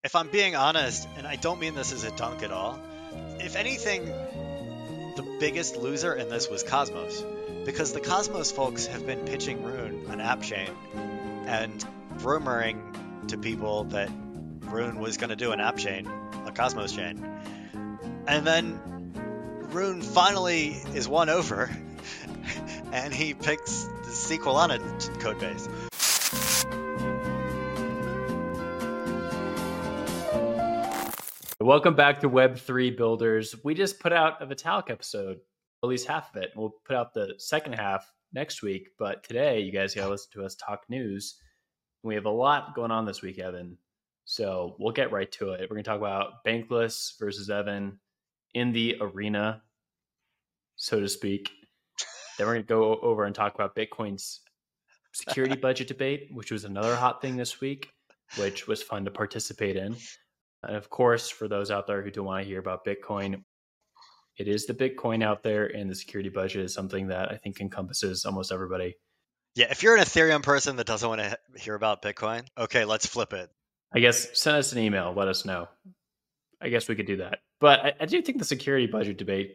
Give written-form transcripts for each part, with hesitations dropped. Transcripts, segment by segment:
If I'm being honest, and I don't mean this as a dunk at all, if anything, the biggest loser in this was Cosmos. Because the Cosmos folks have been pitching Rune an app chain and rumoring to people that Rune was going to do an app chain, a Cosmos chain. And then Rune finally is won over and he picks the Sequelana codebase. Welcome back to Web3 Builders. We just put out a Vitalik episode, at least half of it. We'll put out the second half next week. But today, you guys got to listen to us talk news. We have a lot going on this week, Evan. So we'll get right to it. We're going to talk about Bankless versus Evan in the arena, so to speak. Then we're going to go over and talk about Bitcoin's security budget debate, which was another hot thing this week, which was fun to participate in. And of course, for those out there who don't want to hear about Bitcoin, it is the Bitcoin out there, and the security budget is something that I think encompasses almost everybody. Yeah, if you're an Ethereum person that doesn't want to hear about Bitcoin, okay, let's flip it. I guess send us an email, let us know. I guess we could do that. But I do think the security budget debate,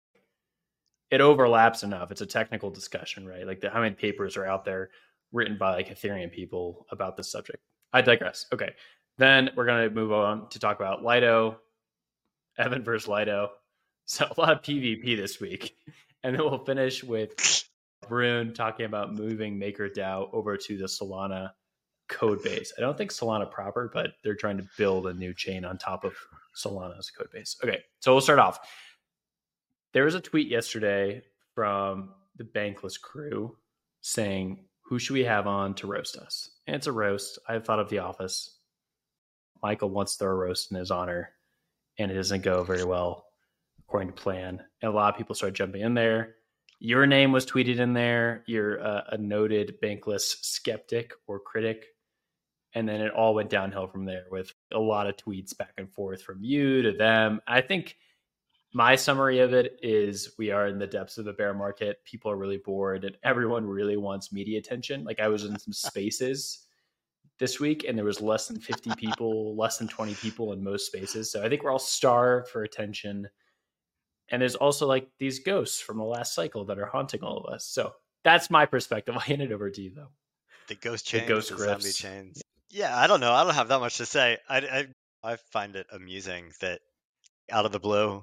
it overlaps enough. It's a technical discussion, right? Like how many papers are out there written by like Ethereum people about this subject. I digress. Okay. Then we're going to move on to talk about Lido, Evan versus Lido. So a lot of PvP this week. And then we'll finish with Rune talking about moving MakerDAO over to the Solana code base. I don't think Solana proper, but they're trying to build a new chain on top of Solana's code base. Okay, so we'll start off. There was a tweet yesterday from the Bankless crew saying, who should we have on to roast us? And it's a roast. I've thought of The Office. Michael wants to throw a roast in his honor, and it doesn't go very well according to plan. And a lot of people start jumping in there. Your name was tweeted in there. You're a noted Bankless skeptic or critic. And then it all went downhill from there with a lot of tweets back and forth from you to them. I think my summary of it is we are in the depths of a bear market. People are really bored and everyone really wants media attention. Like I was in some spaces this week and there was less than 50 people, less than 20 people in most spaces. So I think we're all starved for attention. And there's also like these ghosts from the last cycle that are haunting all of us. So that's my perspective. I'll hand it over to you though. The ghost chains, the zombie griffs. chains. Yeah, I don't know. I don't have that much to say. I find it amusing that out of the blue,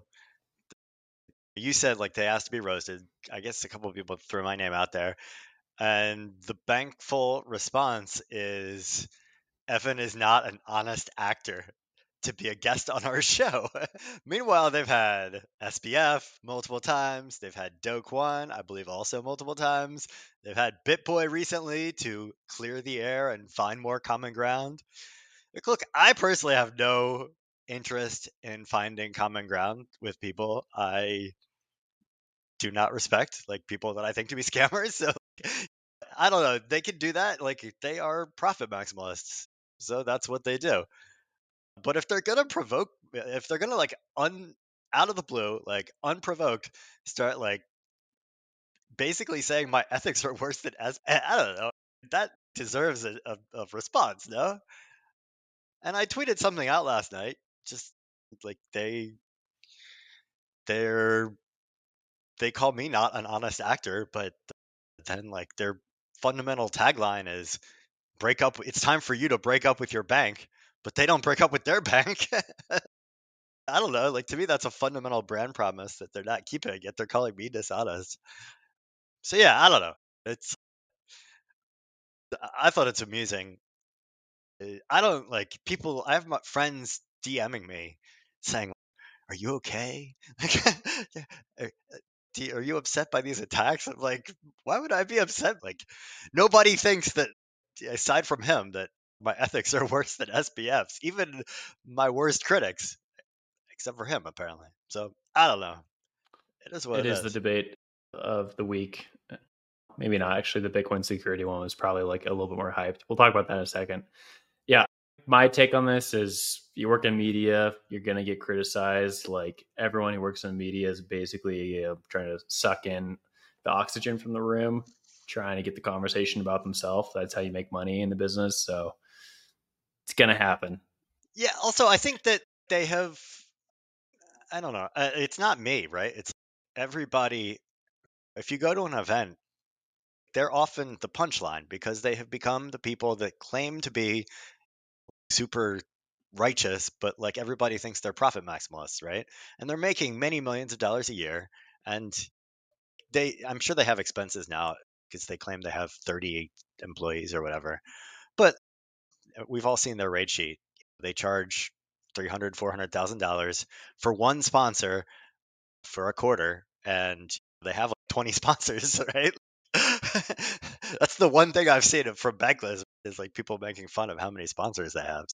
you said like they asked to be roasted. I guess a couple of people threw my name out there. And the Bankful response is Evan is not an honest actor to be a guest on our show. Meanwhile, they've had SBF multiple times. They've had Do-Kwon, I believe, also multiple times. They've had BitBoy recently to clear the air and find more common ground. Look, I personally have no interest in finding common ground with people I do not respect, like people that I think to be scammers. So I don't know. They can do that. Like they are profit maximalists. So that's what they do. But if they're gonna provoke, if they're gonna like out of the blue, like unprovoked, start like basically saying my ethics are worse than I don't know. That deserves a response, no? And I tweeted something out last night, just like they call me not an honest actor, but then like their fundamental tagline is break up. It's time for you to break up with your bank, but they don't break up with their bank. I don't know. Like to me, that's a fundamental brand promise that they're not keeping, yet they're calling me dishonest. So yeah, I don't know. It's I thought it's amusing. I don't like people. I have my friends DMing me saying, "Are you okay? Are are you upset by these attacks?" I'm like, why would I be upset? Like nobody thinks that aside from him that my ethics are worse than SBF's. Even my worst critics, except for him, apparently. So I don't know. It is what it is. The debate of the week. Maybe not. Actually, the Bitcoin security one was probably like a little bit more hyped. We'll talk about that in a second. Yeah. My take on this is you work in media, you're going to get criticized. Like everyone who works in media is basically trying to suck in the oxygen from the room, trying to get the conversation about themselves. That's how you make money in the business. So it's going to happen. Yeah. Also, I think that they have. I don't know. It's not me, right? It's everybody. If you go to an event, they're often the punchline because they have become the people that claim to be super righteous, but like everybody thinks they're profit maximalists, right? And they're making many millions of dollars a year, and I'm sure they have expenses now because they claim they have 30 employees or whatever. But we've all seen their rate sheet. They charge $300,000-$400,000 for one sponsor for a quarter, and they have like 20 sponsors, right? That's the one thing I've seen from Bankless is like people making fun of how many sponsors they have.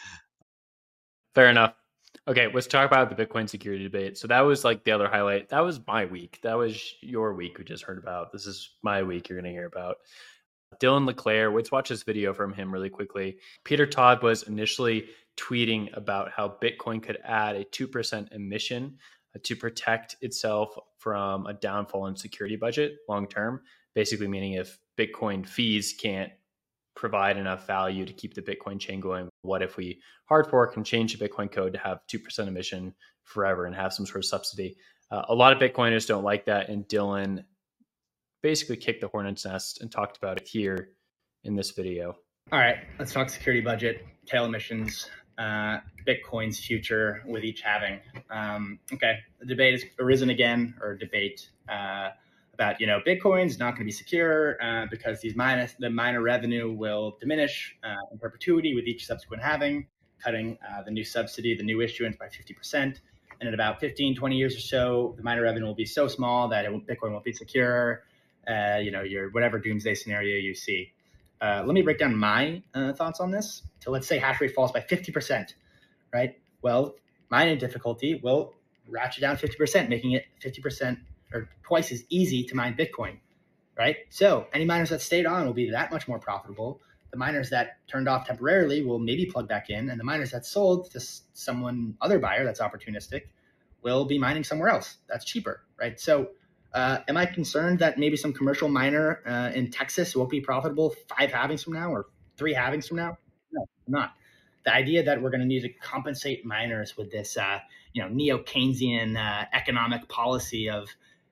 Fair enough. Okay, let's talk about the Bitcoin security debate. So that was like the other highlight. That was my week. That was your week we just heard about. This is my week you're going to hear about. Dylan LeClaire, let's watch this video from him really quickly. Peter Todd was initially tweeting about how Bitcoin could add a 2% emission to protect itself from a downfall in security budget long term. Basically, meaning if Bitcoin fees can't provide enough value to keep the Bitcoin chain going, what if we hard fork and change the Bitcoin code to have 2% emission forever and have some sort of subsidy? A lot of Bitcoiners don't like that, and Dylan basically kicked the hornet's nest and talked about it here in this video. All right, let's talk security budget, tail emissions, Bitcoin's future with each halving. Okay, the debate has arisen again, or debate about, Bitcoin's not going to be secure because the miner revenue will diminish in perpetuity with each subsequent halving, cutting the new subsidy, the new issuance by 50%. And in about 15, 20 years or so, the miner revenue will be so small that Bitcoin won't be secure. Your whatever doomsday scenario you see. Let me break down my thoughts on this. So let's say hash rate falls by 50%, right? Well, mining difficulty will ratchet down 50%, making it 50% or twice as easy to mine Bitcoin, right? So any miners that stayed on will be that much more profitable. The miners that turned off temporarily will maybe plug back in, and the miners that sold to someone other buyer that's opportunistic will be mining somewhere else that's cheaper, right? So am I concerned that maybe some commercial miner in Texas won't be profitable 5 halvings from now or 3 halvings from now? No, I'm not. The idea that we're going to need to compensate miners with this, neo-Keynesian economic policy of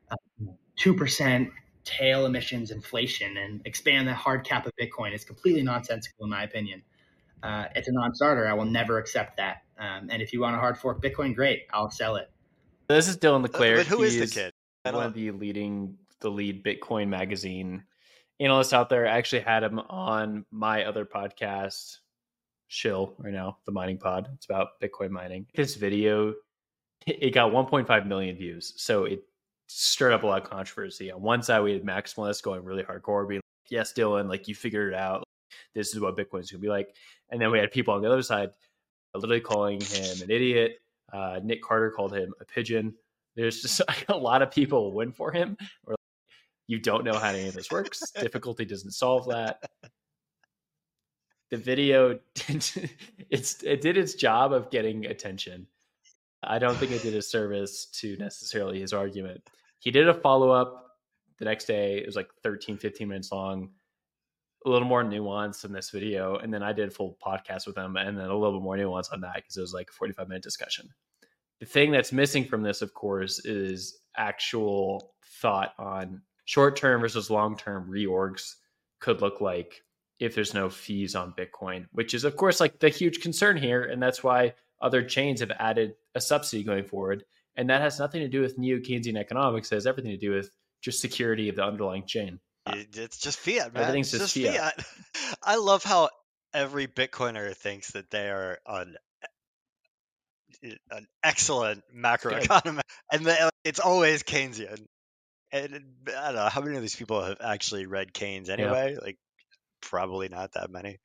2% tail emissions inflation and expand the hard cap of Bitcoin is completely nonsensical, in my opinion. It's a non-starter. I will never accept that. And if you want to hard fork Bitcoin, great, I'll sell it. This is Dylan LeClaire. But who is the kid? One of the lead Bitcoin magazine analysts out there. I actually had him on my other podcast, Shill, right now, the mining pod. It's about Bitcoin mining. This video, it got 1.5 million views. So it stirred up a lot of controversy. On one side, we had maximalists going really hardcore, being like, yes, Dylan, like you figured it out. This is what Bitcoin's going to be like. And then we had people on the other side literally calling him an idiot. Nick Carter called him a pigeon. There's just a lot of people win for him. Or like, you don't know how any of this works. Difficulty doesn't solve that. The video it did its job of getting attention. I don't think it did a service to necessarily his argument. He did a follow-up the next day. It was like 13, 15 minutes long, a little more nuance in this video. And then I did a full podcast with him and then a little bit more nuance on that because it was like a 45-minute discussion. The thing that's missing from this, of course, is actual thought on short-term versus long-term reorgs could look like if there's no fees on Bitcoin, which is, of course, like the huge concern here. And that's why other chains have added a subsidy going forward. And that has nothing to do with neo-Keynesian economics. It has everything to do with just security of the underlying chain. It's just fiat, man. Everything's just fiat. I love how every Bitcoiner thinks that they are an excellent macroeconomist, and it's always Keynesian. And I don't know how many of these people have actually read Keynes anyway. Yeah. Like, probably not that many.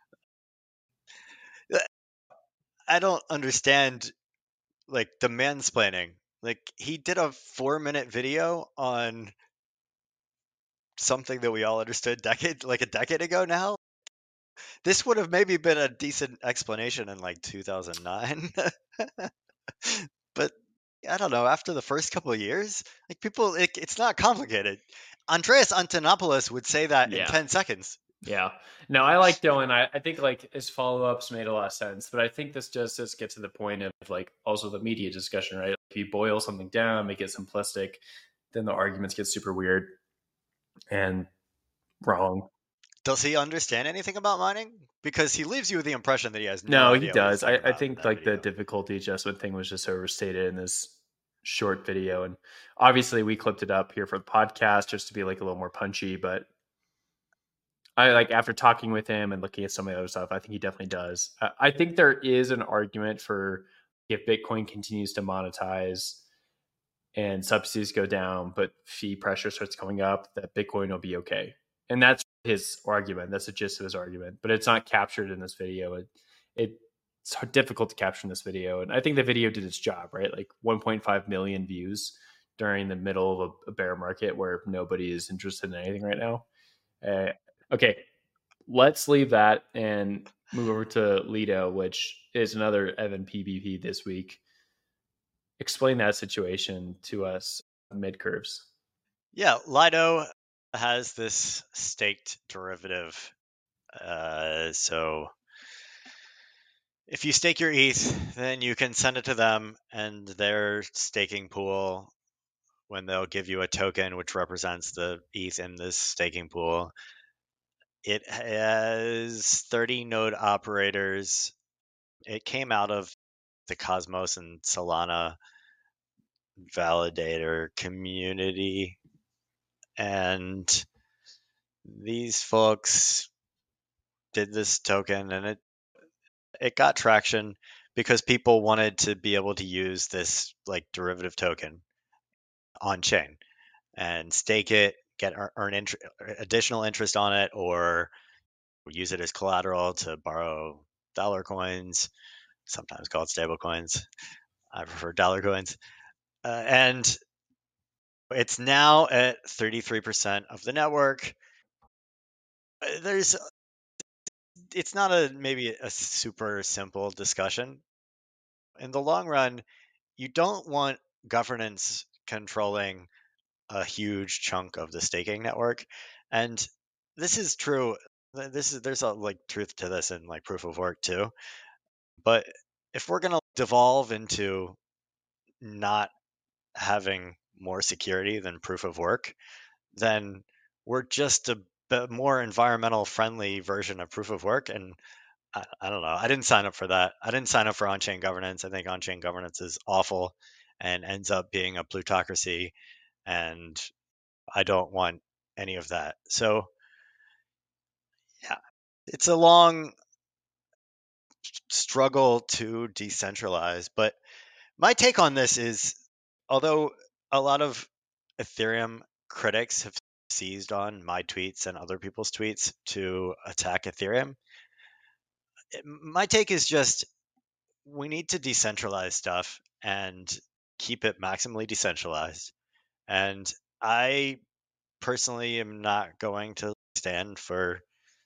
I don't understand, like, the mansplaining. Like, he did a 4-minute video on something that we all understood a decade ago now. This would have maybe been a decent explanation in like 2009. But I don't know, after the first couple of years, like people, it's not complicated. Andreas Antonopoulos would say that in 10 seconds. Yeah. No, I like Dylan. I think like his follow ups made a lot of sense, but I think this just gets to the point of like also the media discussion, right? If you boil something down, make it simplistic, then the arguments get super weird and wrong. Does he understand anything about mining? Because he leaves you with the impression that he has no No, he idea what he's does. talking I about in think that like the video. difficulty adjustment thing was just overstated in this short video. And obviously we clipped it up here for the podcast just to be like a little more punchy, but I like after talking with him and looking at some of the other stuff, I think he definitely does. I think there is an argument for if Bitcoin continues to monetize and subsidies go down, but fee pressure starts coming up, that Bitcoin will be okay. And that's his argument. That's the gist of his argument, but it's not captured in this video. It's difficult to capture in this video. And I think the video did its job, right? Like 1.5 million views during the middle of a bear market where nobody is interested in anything right now. Okay, let's leave that and move over to Lido, which is another Evan PBP this week. Explain that situation to us mid curves. Yeah, Lido has this staked derivative. So if you stake your ETH, then you can send it to them, and their staking pool, when they'll give you a token which represents the ETH in this staking pool, it has 30 node operators. It came out of the Cosmos and Solana validator community, and these folks did this token, and it got traction because people wanted to be able to use this like derivative token on chain and stake it, get earn additional interest on it, or use it as collateral to borrow dollar coins, sometimes called stable coins. I prefer dollar coins. And it's now at 33% of the network. There's it's not maybe a super simple discussion. In the long run, you don't want governance controlling a huge chunk of the staking network. And this is true. There's a like truth to this in like proof of work too. But if we're gonna devolve into not having more security than proof of work, then we're just a bit more environmental friendly version of proof of work. And I don't know. I didn't sign up for that. I didn't sign up for on-chain governance. I think on-chain governance is awful and ends up being a plutocracy, and I don't want any of that. So, yeah, it's a long struggle to decentralize. But my take on this is, although a lot of Ethereum critics have seized on my tweets and other people's tweets to attack Ethereum, my take is just we need to decentralize stuff and keep it maximally decentralized. And I personally am not going to stand for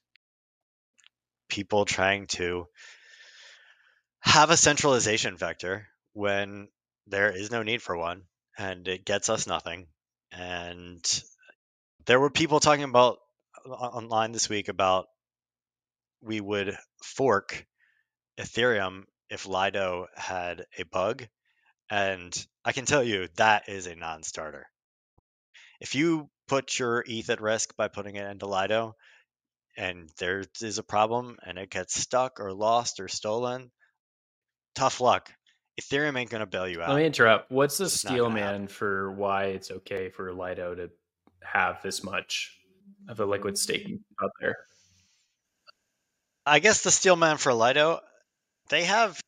people trying to have a centralization vector when there is no need for one and it gets us nothing. And there were people talking about online this week about we would fork Ethereum if Lido had a bug. And I can tell you that is a non starter. If you put your ETH at risk by putting it into Lido and there is a problem and it gets stuck or lost or stolen, tough luck. Ethereum ain't going to bail you Let out. me interrupt. What's the It's just not steel gonna man happen. for why it's okay for Lido to have this much of a liquid staking out there? I guess the steelman for Lido, they have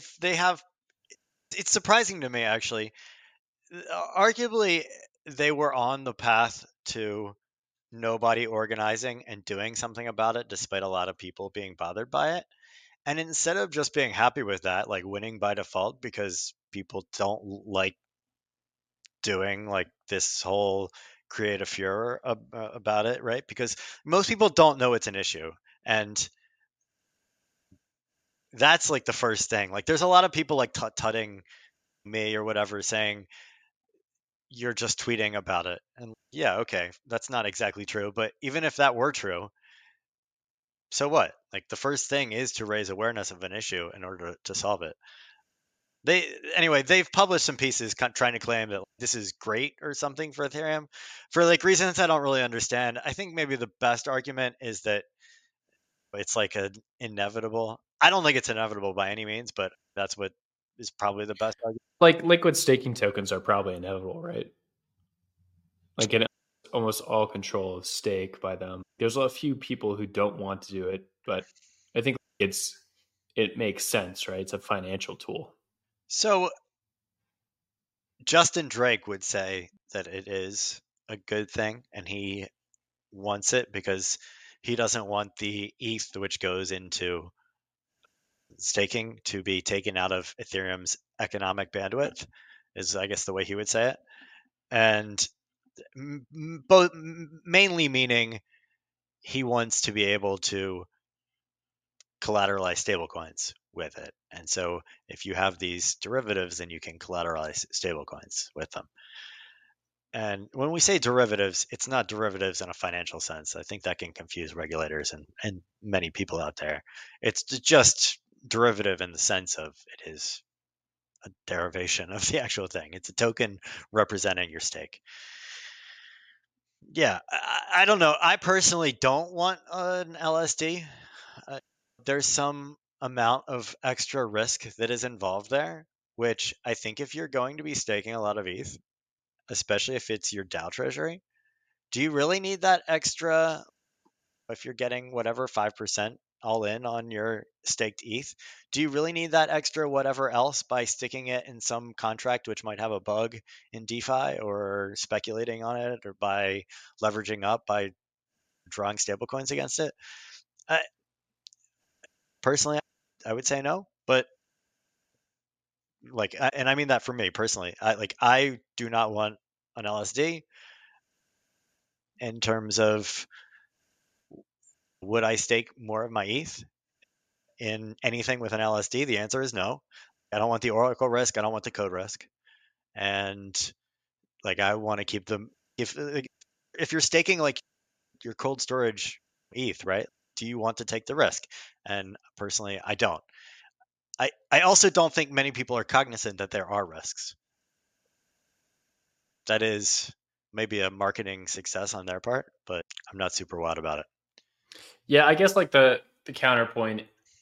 it's surprising to me actually. Arguably they were on the path to nobody organizing and doing something about it despite a lot of people being bothered by it. And instead of just being happy with that, like winning by default because people don't like doing like this whole create a furor about it, right? Because most people don't know it's an issue. And that's like the first thing. Like there's a lot of people like tutting me or whatever saying you're just tweeting about it. And yeah, okay, that's not exactly true. But even if that were true, so what? Like the first thing is to raise awareness of an issue in order to solve it. They've published some pieces trying to claim that this is great or something for Ethereum for like reasons I don't really understand. I think maybe the best argument is that it's like an inevitable. I don't think it's inevitable by any means, but that's what is probably the best argument. Like liquid staking tokens are probably inevitable, right? Like in almost all control of stake by them. There's a few people who don't want to do it, but I think it makes sense, right? It's a financial tool. So Justin Drake would say that it is a good thing, and he wants it because he doesn't want the ETH which goes into staking to be taken out of Ethereum's economic bandwidth, is I guess the way he would say it. And both mainly meaning he wants to be able to collateralize stablecoins with it. And so if you have these derivatives, then you can collateralize stablecoins with them. And when we say derivatives, it's not derivatives in a financial sense. I think that can confuse regulators and many people out there. It's just derivative in the sense of it is a derivation of the actual thing. It's a token representing your stake. Yeah, I don't know. I personally don't want an LSD. There's some amount of extra risk that is involved there, which I think if you're going to be staking a lot of ETH, especially if it's your DAO treasury, do you really need that extra? If you're getting whatever 5% all in on your staked ETH, do you really need that extra whatever else by sticking it in some contract which might have a bug in DeFi, or speculating on it, or by leveraging up by drawing stablecoins against it? Personally, I would say no, but and I mean that for me personally. I do not want an LSD. In terms of, would I stake more of my ETH in anything with an LSD? The answer is no. I don't want the oracle risk. I don't want the code risk. And I want to keep them. If you're staking like your cold storage ETH, right? Do you want to take the risk? And personally, I don't. I also don't think many people are cognizant that there are risks. That is maybe a marketing success on their part, but I'm not super wild about it. Yeah, I guess like the counterpoint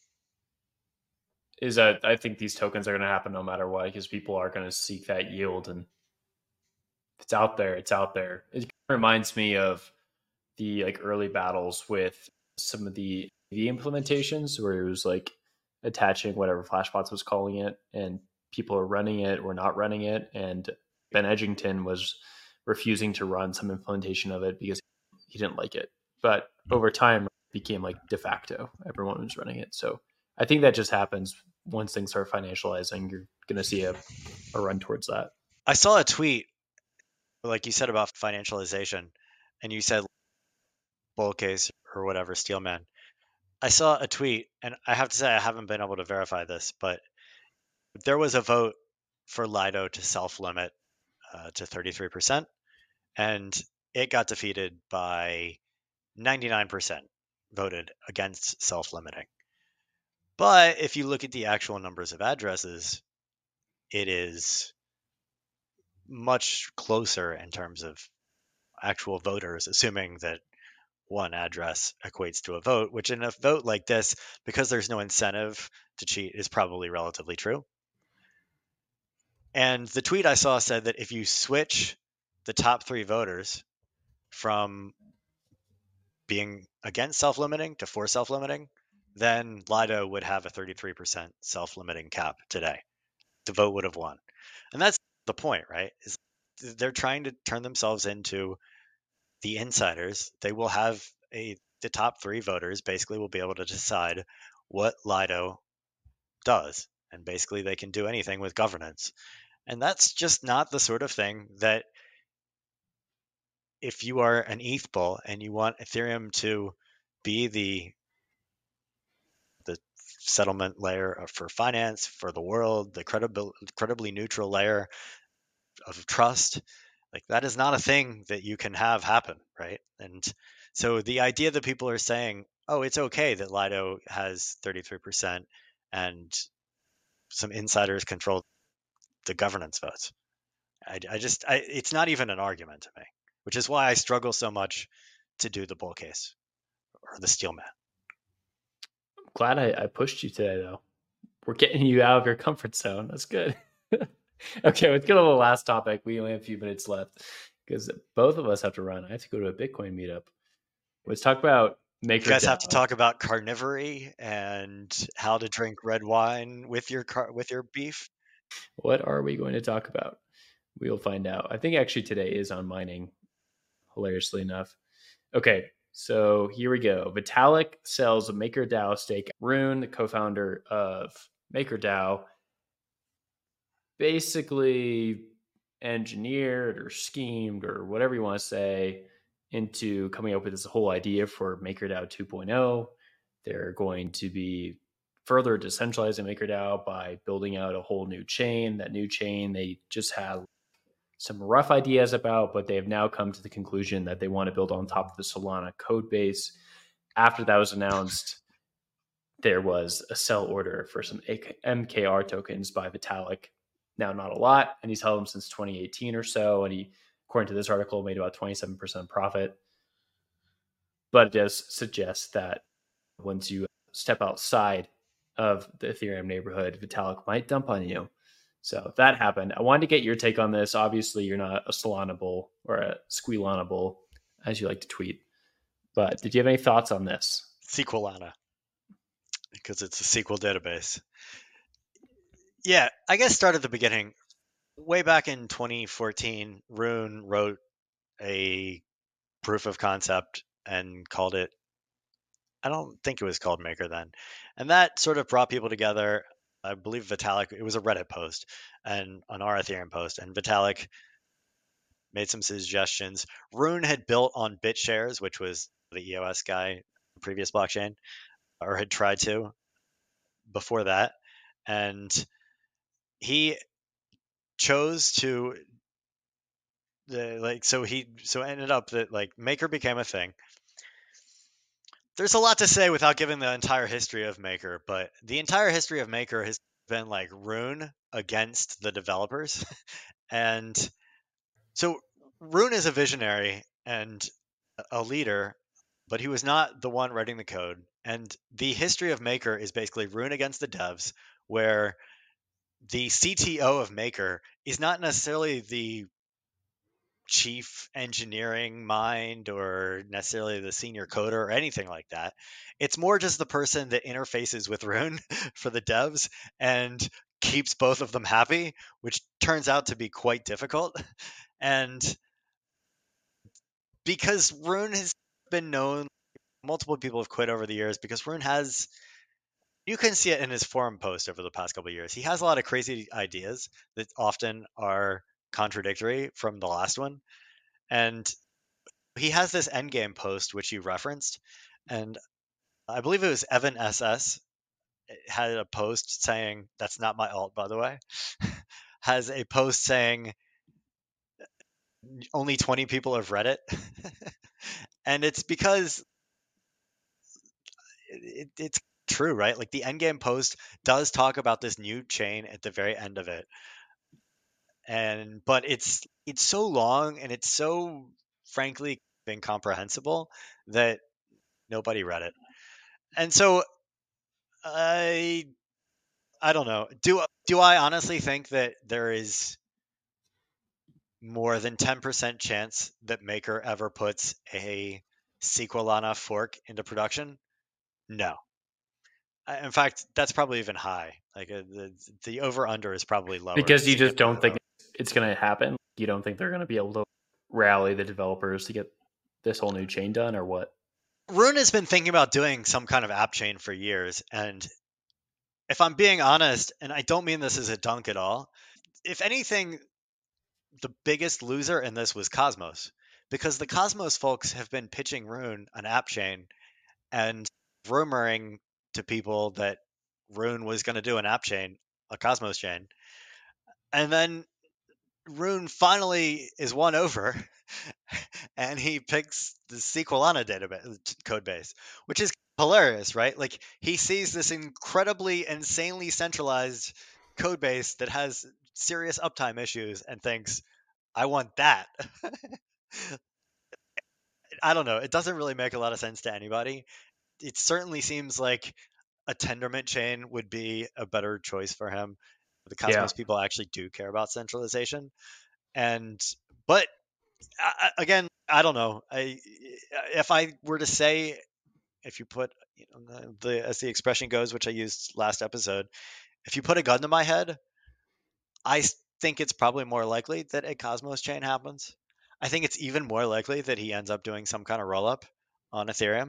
is that I think these tokens are going to happen no matter what, because people are going to seek that yield, and if it's out there, it's out there. It reminds me of the like early battles with some of the EV implementations where it was like attaching whatever Flashbots was calling it, and people are running it or not running it, and Ben Edgington was refusing to run some implementation of it because he didn't like it. But over time, it became like de facto. Everyone was running it. So I think that just happens once things start financializing. You're going to see a run towards that. I saw a tweet, like you said, about financialization, and you said bull case or whatever, Steelman. I saw a tweet, and I have to say I haven't been able to verify this, but there was a vote for Lido to self-limit to 33%, and it got defeated by 99% voted against self-limiting. But if you look at the actual numbers of addresses, it is much closer in terms of actual voters, assuming that one address equates to a vote, which in a vote like this, because there's no incentive to cheat, is probably relatively true. And the tweet I saw said that if you switch the top 3 voters from being against self-limiting to for self-limiting, then Lido would have a 33% self-limiting cap today. The vote would have won. And that's the point, right? Is they're trying to turn themselves into the insiders. They will have the top 3 voters basically will be able to decide what Lido does. And basically they can do anything with governance. And that's just not the sort of thing that, if you are an ETH bull and you want Ethereum to be the settlement layer for finance, for the world, the credibly neutral layer of trust, like that is not a thing that you can have happen, right? And so the idea that people are saying, oh, it's okay that Lido has 33% and some insiders control the governance votes. It's not even an argument to me, which is why I struggle so much to do the bull case or the Steelman. Glad I pushed you today, though. We're getting you out of your comfort zone. That's good. Okay, let's get to the last topic. We only have a few minutes left because both of us have to run. I have to go to a Bitcoin meetup. Let's talk about MakerDAO. You guys have to talk about carnivory and how to drink red wine with your beef. What are we going to talk about? We'll find out. I think actually today is on mining, hilariously enough. Okay, so here we go. Vitalik sells a MakerDAO stake. Rune, the co-founder of MakerDAO, basically engineered or schemed or whatever you want to say into coming up with this whole idea for MakerDAO 2.0. They're going to be further decentralizing MakerDAO by building out a whole new chain. That new chain they just had some rough ideas about, but they have now come to the conclusion that they want to build on top of the Solana code base. After that was announced, there was a sell order for some MKR tokens by Vitalik. Now, not a lot, and he's held them since 2018 or so, and he, according to this article, made about 27% profit. But it does suggest that once you step outside of the Ethereum neighborhood, Vitalik might dump on you. So that happened. I wanted to get your take on this. Obviously, you're not a Solana bull or a Squealana bull, as you like to tweet. But did you have any thoughts on this? Sequelana, because it's a SQL database. Yeah, I guess start at the beginning. Way back in 2014, Rune wrote a proof of concept and called it, I don't think it was called Maker then. And that sort of brought people together. I believe Vitalik, it was a Reddit post and an our Ethereum post, and Vitalik made some suggestions. Rune had built on BitShares, which was the EOS guy, previous blockchain, or had tried to before that. And he chose to so it ended up that like Maker became a thing. There's a lot to say without giving the entire history of Maker, but the entire history of Maker has been like Rune against the developers. And so Rune is a visionary and a leader, but he was not the one writing the code. And the history of Maker is basically Rune against the devs, where the CTO of Maker is not necessarily the chief engineering mind or necessarily the senior coder or anything like that. It's more just the person that interfaces with Rune for the devs and keeps both of them happy, which turns out to be quite difficult. And because Rune has been known, multiple people have quit over the years because Rune has, you can see it in his forum post over the past couple of years. He has a lot of crazy ideas that often are contradictory from the last one. And he has this endgame post, which you referenced. And I believe it was Evan SS had a post saying, that's not my alt, by the way, has a post saying only 20 people have read it. And it's because it's true, right? Like the endgame post does talk about this new chain at the very end of it. But it's so long and it's so frankly incomprehensible that nobody read it. And so I don't know. Do I honestly think that there is more than 10% chance that Maker ever puts a Sequelana fork into production? No. In fact, that's probably even high. Like the over under is probably lower. Because you just don't think it's going to happen? You don't think they're going to be able to rally the developers to get this whole new chain done, or what? Rune has been thinking about doing some kind of app chain for years. And if I'm being honest, and I don't mean this as a dunk at all, if anything, the biggest loser in this was Cosmos, because the Cosmos folks have been pitching Rune an app chain and rumoring to people that Rune was going to do an app chain, a Cosmos chain. And then Rune finally is won over and he picks the Sequelana database code base, which is hilarious, right? Like he sees this incredibly, insanely centralized code base that has serious uptime issues and thinks, I want that. I don't know. It doesn't really make a lot of sense to anybody. It certainly seems like a Tendermint chain would be a better choice for him. The Cosmos people actually do care about centralization. But again, I don't know. If I were to say, if you put, as the expression goes, which I used last episode, if you put a gun to my head, I think it's probably more likely that a Cosmos chain happens. I think it's even more likely that he ends up doing some kind of rollup on Ethereum.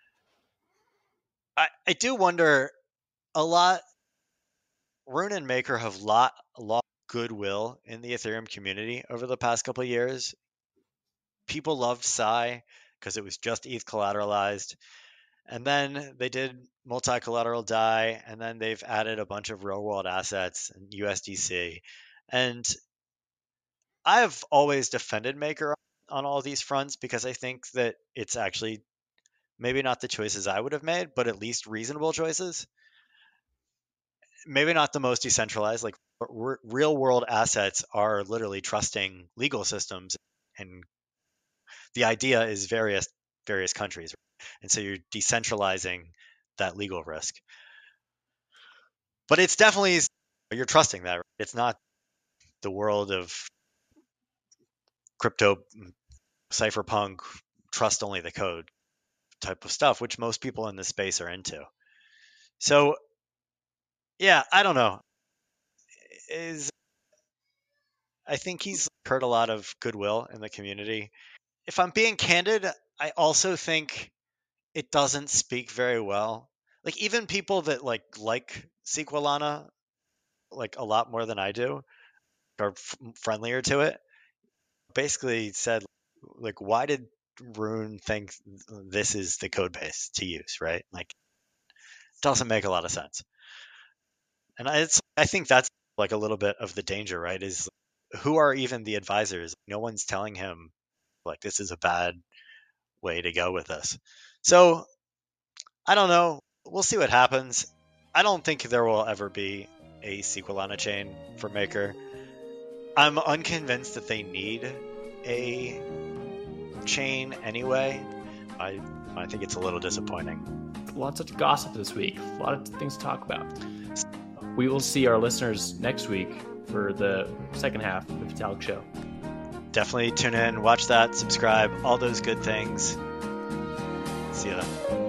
I do wonder a lot. Rune and Maker have lost goodwill in the Ethereum community over the past couple of years. People loved Psi because it was just ETH collateralized. And then they did multi-collateral DAI, and then they've added a bunch of real-world assets and USDC. And I've always defended Maker on all these fronts because I think that it's actually maybe not the choices I would have made, but at least reasonable choices. Maybe not the most decentralized, like real-world assets are literally trusting legal systems, and the idea is various countries, and so you're decentralizing that legal risk. But it's definitely, you're trusting that. Right? It's not the world of crypto cypherpunk trust only the code type of stuff, which most people in this space are into. So yeah, I don't know. I think he's hurt a lot of goodwill in the community. If I'm being candid, I also think it doesn't speak very well. Like even people that like Sequelana like a lot more than I do, or friendlier to it, basically said like, why did Rune think this is the code base to use, right? Like, it doesn't make a lot of sense. And I think that's like a little bit of the danger, right? Is who are even the advisors? No one's telling him like this is a bad way to go with this. So I don't know. We'll see what happens. I don't think there will ever be a Sequelana chain for Maker. I'm unconvinced that they need a chain anyway. I think it's a little disappointing. Lots of gossip this week. A lot of things to talk about. We will see our listeners next week for the second half of the Vitalik Show. Definitely tune in, watch that, subscribe, all those good things. See you then.